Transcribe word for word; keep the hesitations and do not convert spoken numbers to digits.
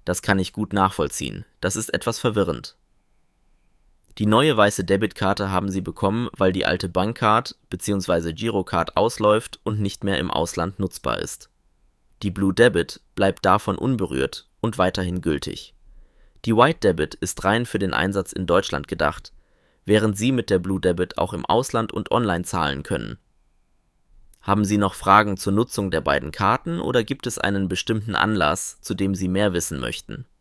Das kann ich gut nachvollziehen. Das ist etwas verwirrend. Die neue weiße Debitkarte haben Sie bekommen, weil die alte Bankcard bzw. Girocard ausläuft und nicht mehr im Ausland nutzbar ist. Die Blue Debit bleibt davon unberührt und weiterhin gültig. Die White Debit ist rein für den Einsatz in Deutschland gedacht, während Sie mit der Blue Debit auch im Ausland und online zahlen können. Haben Sie noch Fragen zur Nutzung der beiden Karten oder gibt es einen bestimmten Anlass, zu dem Sie mehr wissen möchten?